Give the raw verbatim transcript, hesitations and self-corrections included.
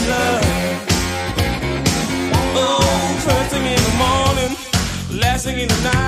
love. Oh, first thing in the morning, last thing in the night.